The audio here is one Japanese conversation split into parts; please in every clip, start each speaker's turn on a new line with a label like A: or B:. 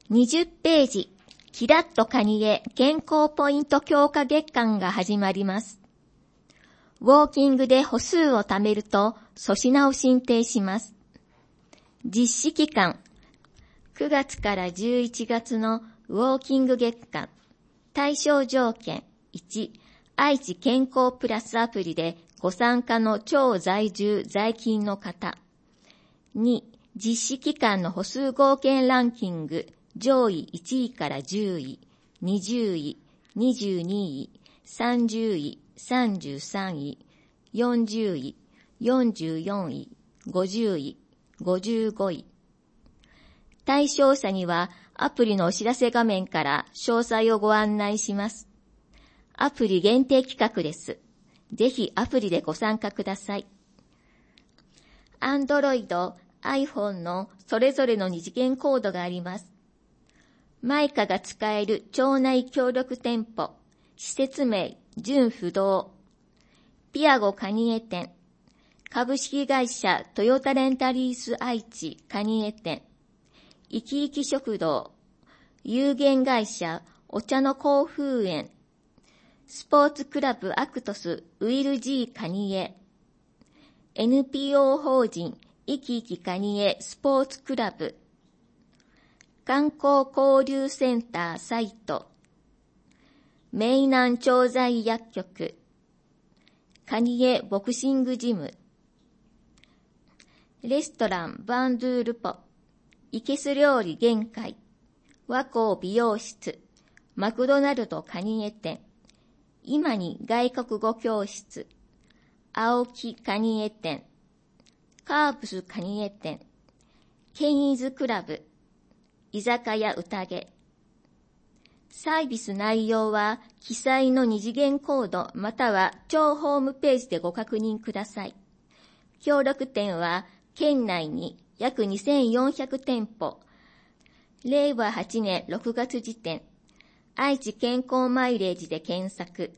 A: 20ページ、キラッとカニへ健康ポイント強化月間が始まります。ウォーキングで歩数を貯めると粗品を申請します。実施期間、9月から11月のウォーキング月間。対象条件、1、愛知健康プラスアプリでご参加の超在住在勤の方。2、実施期間の歩数合計ランキング、上位1位から10位、20位、22位、30位、33位、40位、44位、50位、55位。対象者にはアプリのお知らせ画面から詳細をご案内します。アプリ限定企画です。ぜひアプリでご参加ください。Android、iPhone のそれぞれの二次元コードがあります。マイカが使える町内協力店舗、施設名、純不動、ピアゴカニエ店、株式会社トヨタレンタリース愛知カニエ店、生き生き食堂、有限会社お茶の幸風園、スポーツクラブアクトスウィル G カニエ、NPO 法人生き生きカニエスポーツクラブ、観光交流センターサイト、名南調剤薬局、カニエボクシングジム、レストランバンドゥールポ、イケス料理限界、和光美容室、マクドナルドカニエ店、今に外国語教室、青木カニエ店、カープスカニエ店、ケニーズクラブ、居酒屋宴。サービス内容は記載の二次元コードまたは庁ホームページでご確認ください。協力店は県内に約2400店舗。令和8年6月時点。愛知健康マイレージで検索。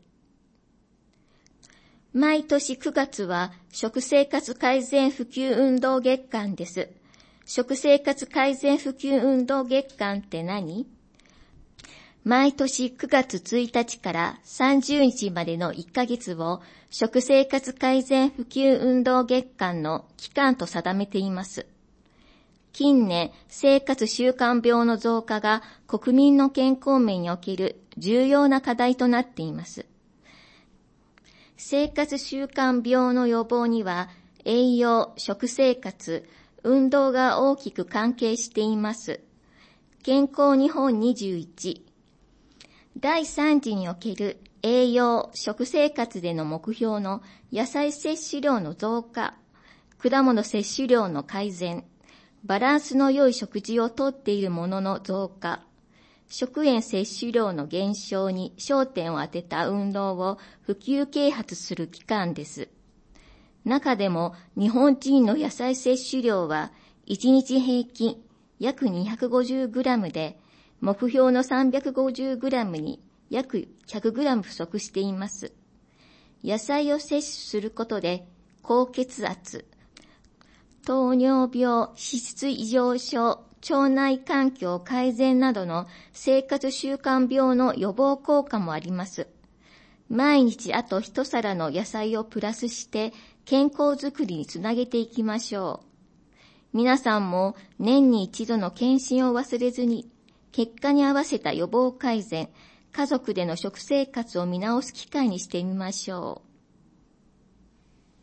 A: 毎年9月は食生活改善普及運動月間です。食生活改善普及運動月間って何？毎年9月1日から30日までの1ヶ月を食生活改善普及運動月間の期間と定めています。近年、生活習慣病の増加が国民の健康面における重要な課題となっています。生活習慣病の予防には栄養、食生活、運動が大きく関係しています。健康日本21第3次における栄養、食生活での目標の野菜摂取量の増加、果物摂取量の改善、バランスの良い食事をとっているものの増加、食塩摂取量の減少に焦点を当てた運動を普及啓発する期間です。中でも日本人の野菜摂取量は1日平均約 250g で、目標の 350g に約 100g 不足しています。野菜を摂取することで高血圧、糖尿病、脂質異常症、腸内環境改善などの生活習慣病の予防効果もあります。毎日あと一皿の野菜をプラスして健康づくりにつなげていきましょう。皆さんも年に一度の検診を忘れずに、結果に合わせた予防改善、家族での食生活を見直す機会にしてみましょう。